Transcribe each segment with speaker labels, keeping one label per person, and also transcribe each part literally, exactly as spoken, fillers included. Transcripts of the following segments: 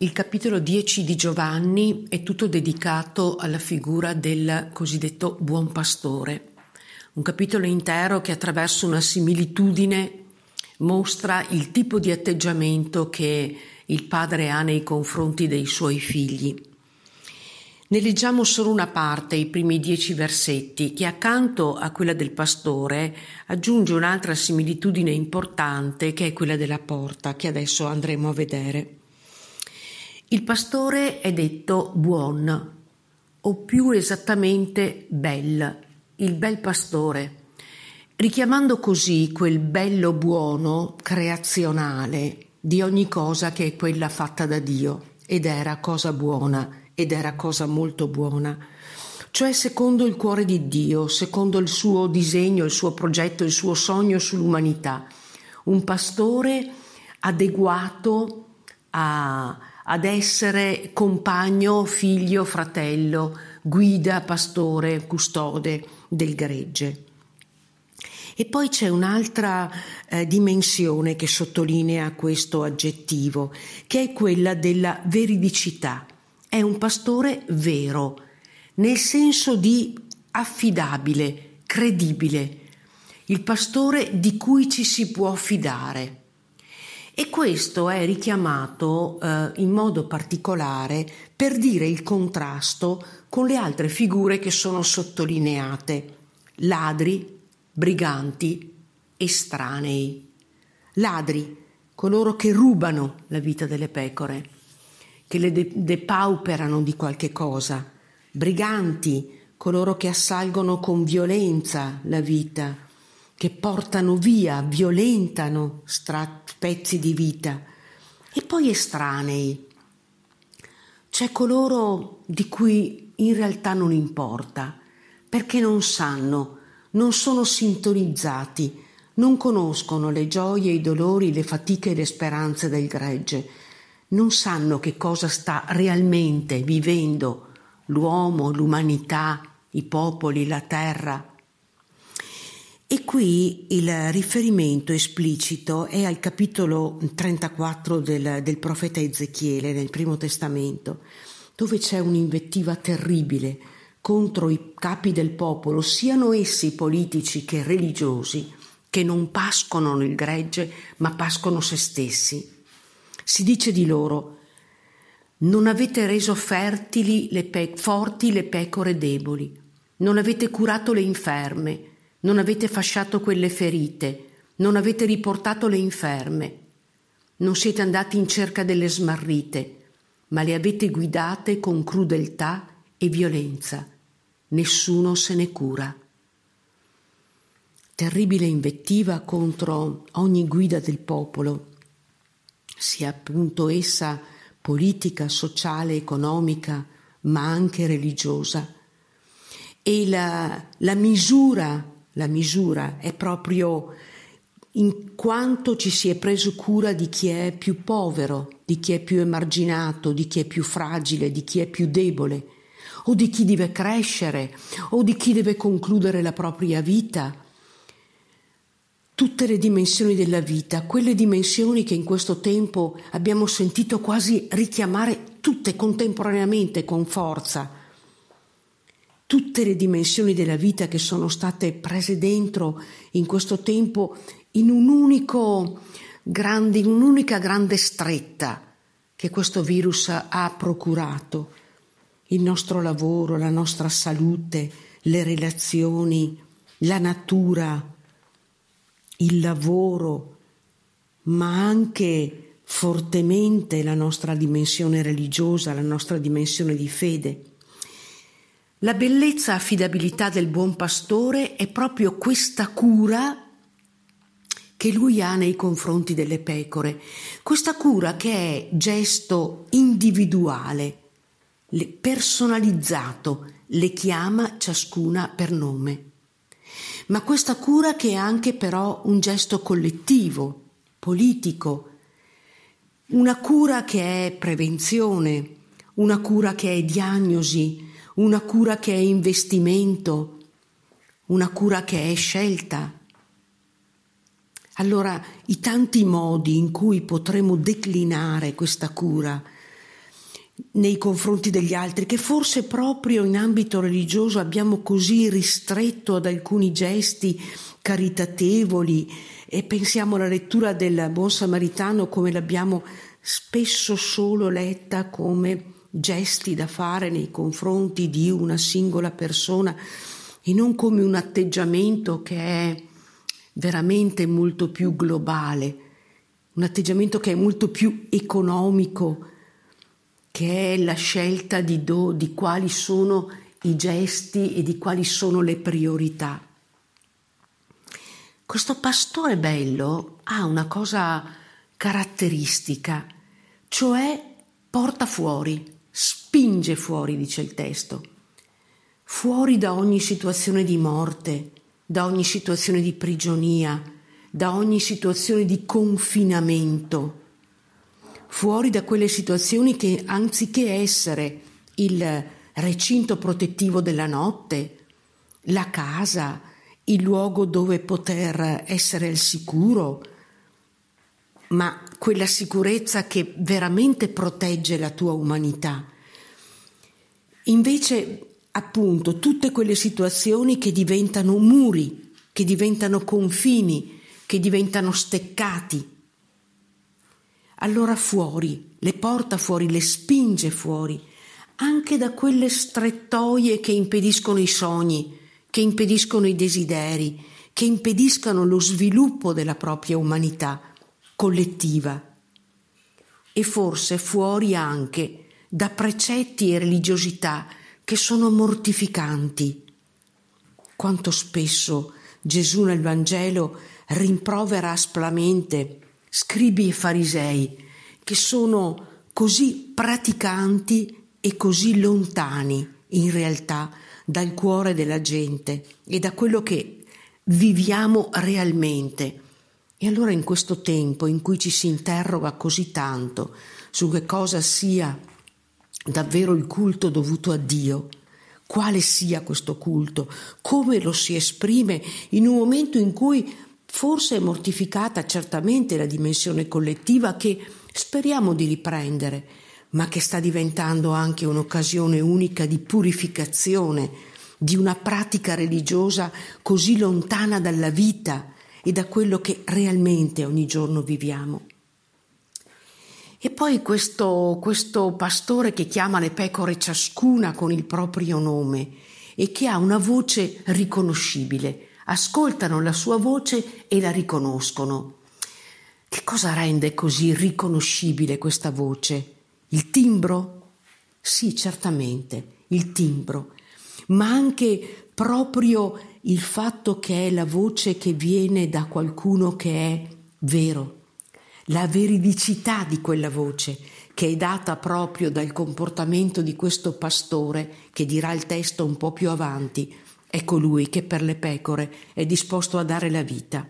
Speaker 1: Il capitolo dieci di Giovanni è tutto dedicato alla figura del cosiddetto buon pastore, un capitolo intero che attraverso una similitudine mostra il tipo di atteggiamento che il padre ha nei confronti dei suoi figli. Ne leggiamo solo una parte, i primi dieci versetti, che accanto a quella del pastore aggiunge un'altra similitudine importante, che è quella della porta, che adesso andremo a vedere. Il pastore è detto buon, o più esattamente bel, il bel pastore, richiamando così quel bello buono creazionale di ogni cosa che è quella fatta da Dio, ed era cosa buona, ed era cosa molto buona, cioè secondo il cuore di Dio, secondo il suo disegno, il suo progetto, il suo sogno sull'umanità, un pastore adeguato a ad essere compagno, figlio, fratello, guida, pastore, custode del gregge. E poi c'è un'altra eh, dimensione che sottolinea questo aggettivo, che è quella della veridicità. È un pastore vero, nel senso di affidabile, credibile, il pastore di cui ci si può fidare. E questo è richiamato eh, in modo particolare per dire il contrasto con le altre figure che sono sottolineate: ladri, briganti, estranei. Ladri, coloro che rubano la vita delle pecore, che le de- depauperano di qualche cosa. Briganti, coloro che assalgono con violenza la vita, che portano via, violentano stra- pezzi di vita. E poi estranei, c'è coloro di cui in realtà non importa, perché non sanno, non sono sintonizzati, non conoscono le gioie, i dolori, le fatiche e le speranze del gregge, non sanno che cosa sta realmente vivendo l'uomo, l'umanità, i popoli, la terra. E qui il riferimento esplicito è al capitolo trentaquattro del, del profeta Ezechiele, nel Primo Testamento, dove c'è un'invettiva terribile contro i capi del popolo, siano essi politici che religiosi, che non pascono nel gregge, ma pascono se stessi. Si dice di loro: non avete reso fertili le pe- forti le pecore deboli, non avete curato le inferme, non avete fasciato quelle ferite, non avete riportato le inferme, non siete andati in cerca delle smarrite, ma le avete guidate con crudeltà e violenza. Nessuno se ne cura. Terribile invettiva contro ogni guida del popolo, sia appunto essa politica, sociale, economica, ma anche religiosa. E la, la misura La misura è proprio in quanto ci si è preso cura di chi è più povero, di chi è più emarginato, di chi è più fragile, di chi è più debole, o di chi deve crescere, o di chi deve concludere la propria vita. Tutte le dimensioni della vita, quelle dimensioni che in questo tempo abbiamo sentito quasi richiamare tutte contemporaneamente con forza. Tutte le dimensioni della vita che sono state prese dentro in questo tempo in un unico grande, in un'unica grande stretta che questo virus ha procurato. Il nostro lavoro, la nostra salute, le relazioni, la natura, il lavoro, ma anche fortemente la nostra dimensione religiosa, la nostra dimensione di fede. La bellezza e affidabilità del buon pastore è proprio questa cura che lui ha nei confronti delle pecore, questa cura che è gesto individuale, personalizzato, le chiama ciascuna per nome, ma questa cura che è anche però un gesto collettivo, politico, una cura che è prevenzione, una cura che è diagnosi, una cura che è investimento, una cura che è scelta. Allora, i tanti modi in cui potremo declinare questa cura nei confronti degli altri, che forse proprio in ambito religioso abbiamo così ristretto ad alcuni gesti caritatevoli, e pensiamo alla lettura del Buon Samaritano come l'abbiamo spesso solo letta come gesti da fare nei confronti di una singola persona e non come un atteggiamento che è veramente molto più globale, un atteggiamento che è molto più economico, che è la scelta di, do, di quali sono i gesti e di quali sono le priorità. Questo pastore bello ha una cosa caratteristica, cioè porta fuori, spinge fuori, dice il testo, fuori da ogni situazione di morte, da ogni situazione di prigionia, da ogni situazione di confinamento, fuori da quelle situazioni che, anziché essere il recinto protettivo della notte, la casa, il luogo dove poter essere al sicuro, ma quella sicurezza che veramente protegge la tua umanità. Invece, appunto, tutte quelle situazioni che diventano muri, che diventano confini, che diventano steccati. Allora fuori, le porta fuori, le spinge fuori, anche da quelle strettoie che impediscono i sogni, che impediscono i desideri, che impediscono lo sviluppo della propria umanità collettiva, e forse fuori anche da precetti e religiosità che sono mortificanti. Quanto spesso Gesù nel Vangelo rimprovera aspramente scribi e farisei che sono così praticanti e così lontani in realtà dal cuore della gente e da quello che viviamo realmente. E allora in questo tempo in cui ci si interroga così tanto su che cosa sia davvero il culto dovuto a Dio, quale sia questo culto, come lo si esprime in un momento in cui forse è mortificata certamente la dimensione collettiva che speriamo di riprendere, ma che sta diventando anche un'occasione unica di purificazione di una pratica religiosa così lontana dalla vita e da quello che realmente ogni giorno viviamo. E poi questo, questo pastore che chiama le pecore ciascuna con il proprio nome e che ha una voce riconoscibile, ascoltano la sua voce e la riconoscono. Che cosa rende così riconoscibile questa voce? Il timbro? Sì, certamente, il timbro, ma anche proprio il fatto che è la voce che viene da qualcuno che è vero, la veridicità di quella voce che è data proprio dal comportamento di questo pastore che dirà il testo un po' più avanti, è colui che per le pecore è disposto a dare la vita.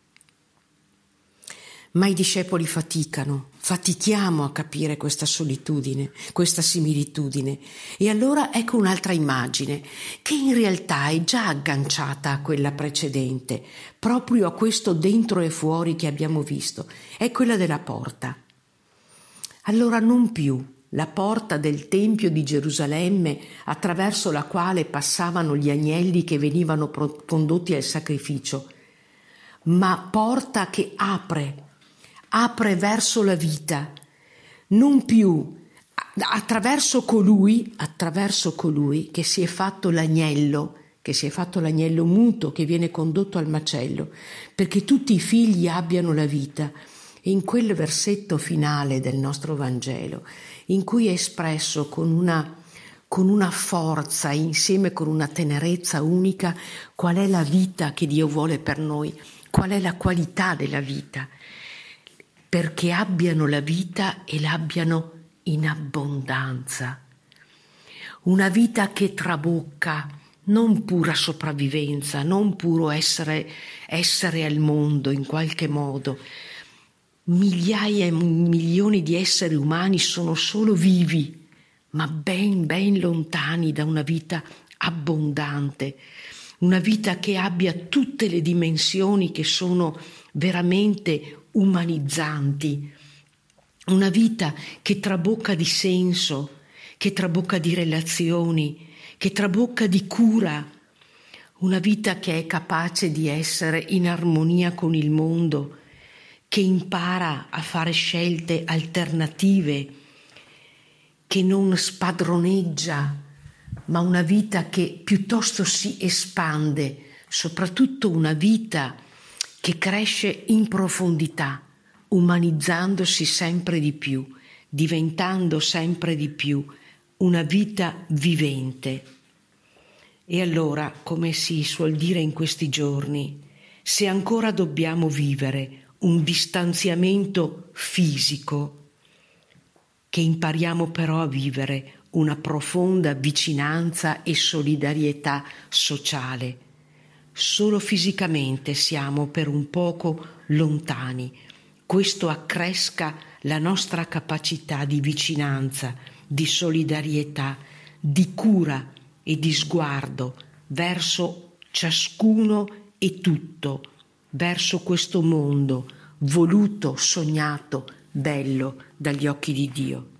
Speaker 1: Ma i discepoli faticano, fatichiamo a capire questa solitudine, questa similitudine. E allora ecco un'altra immagine che in realtà è già agganciata a quella precedente, proprio a questo dentro e fuori che abbiamo visto, è quella della porta. Allora non più la porta del Tempio di Gerusalemme attraverso la quale passavano gli agnelli che venivano condotti al sacrificio, ma porta che apre, apre verso la vita, non più attraverso colui, attraverso colui che si è fatto l'agnello, che si è fatto l'agnello muto che viene condotto al macello, perché tutti i figli abbiano la vita. E in quel versetto finale del nostro Vangelo, in cui è espresso con una, con una forza, insieme con una tenerezza unica, qual è la vita che Dio vuole per noi, qual è la qualità della vita, perché abbiano la vita e l'abbiano in abbondanza. Una vita che trabocca non pura sopravvivenza, non puro essere, essere al mondo in qualche modo. Migliaia e milioni di esseri umani sono solo vivi, ma ben, ben lontani da una vita abbondante, una vita che abbia tutte le dimensioni che sono veramente umanizzanti, una vita che trabocca di senso, che trabocca di relazioni, che trabocca di cura, una vita che è capace di essere in armonia con il mondo, che impara a fare scelte alternative, che non spadroneggia, ma una vita che piuttosto si espande, soprattutto una vita che cresce in profondità, umanizzandosi sempre di più, diventando sempre di più una vita vivente. E allora, come si suol dire in questi giorni, se ancora dobbiamo vivere un distanziamento fisico, che impariamo però a vivere una profonda vicinanza e solidarietà sociale. Solo fisicamente siamo per un poco lontani. Questo accresca la nostra capacità di vicinanza, di solidarietà, di cura e di sguardo verso ciascuno e tutto, verso questo mondo voluto, sognato, bello dagli occhi di Dio.